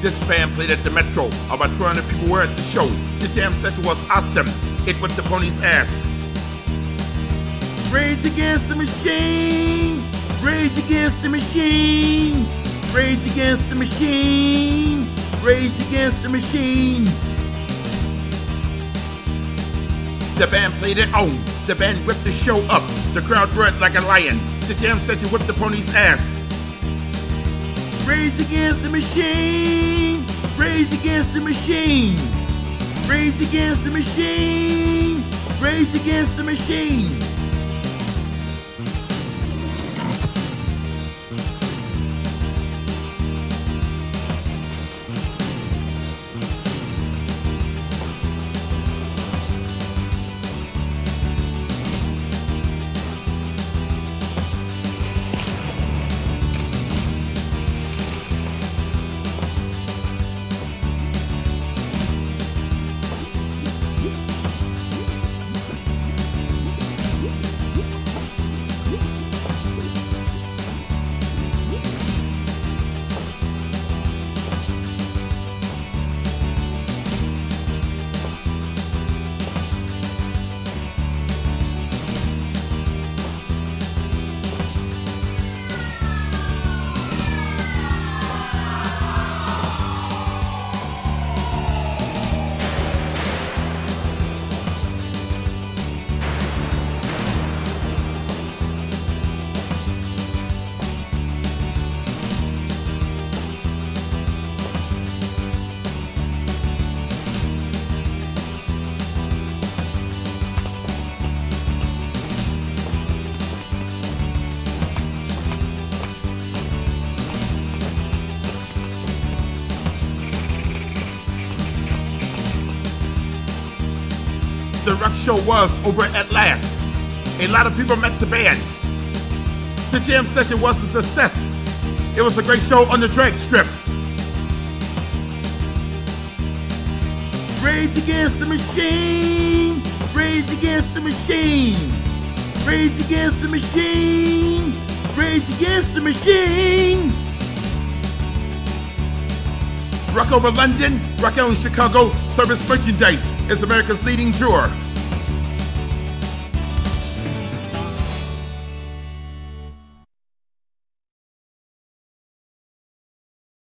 This band played at the Metro. About 200 people were at the show. The jam session was awesome. It whipped the pony's ass. Rage Against the Machine. Rage Against the Machine. Rage Against the Machine. Rage Against the Machine. The band played it on. The band whipped the show up. The crowd roared like a lion. The jam session whipped the pony's ass. Rage Against the Machine. Rage Against the Machine. Rage Against the Machine. Rage Against the Machine. The rock show was over at last. A lot of people met the band. The jam session was a success. It was a great show on the drag strip. Rage Against the Machine. Rage Against the Machine. Rage Against the Machine. Rage Against the Machine. Rock over London, rock out in Chicago, service merchandise is America's leading drawer.